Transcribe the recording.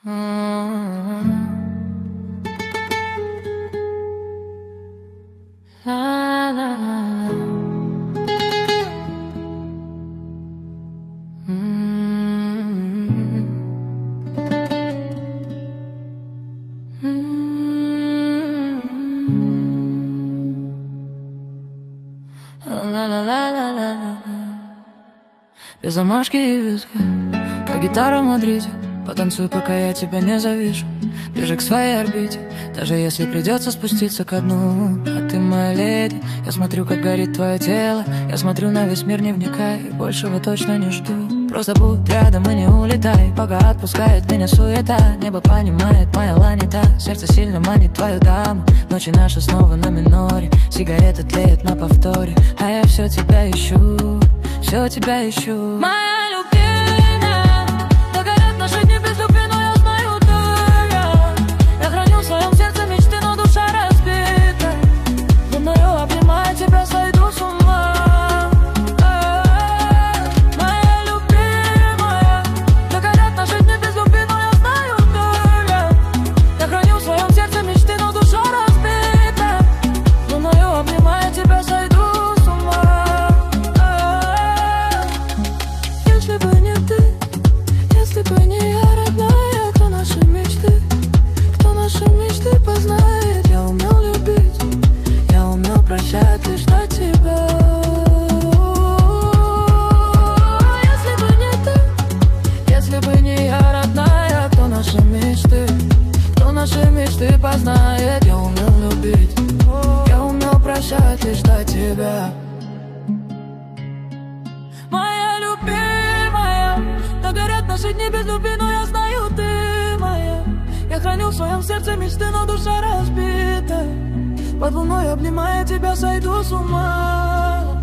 Без замашки и виски, как гитара в Мадриде. Потанцуй, пока я тебя не завижу. Ближе к своей орбите, даже если придется спуститься ко дну. А ты моя леди, я смотрю, как горит твое тело. Я смотрю на весь мир, не вникай, большего точно не жду. Просто будь рядом и не улетай, пока отпускает меня суета. Небо понимает, моя лань не та, сердце сильно манит твою даму. Ночи наши снова на миноре, сигарета тлеет на повторе. А я все тебя ищу, все тебя ищу. Моя любимая, да горят наши дни без любви, но я знаю ты. Я храню в своем сердце мечты, но душа разбита. Думаю, обнимая тебя, сойду с ума. Моя любимая, да горят наши дни без любви, но я знаю ты. Я храню в своем сердце мечты, но душа разбита. Думаю, обнимая тебя, сойду с ума. Если бы не ты, если бы не я, родная, кто наши мечты познает. Я умел любить, я умел прощать лишь до тебя. Если бы не ты, если бы не я, родная, кто наши мечты познает. Я умел любить, я умел прощать лишь до тебя. Моя любимая, да горят наши дни без любви, но я знаю ты моя. Я храню в своем сердце мечты, но душа разбита. Под луной, обнимая тебя, сойду с ума.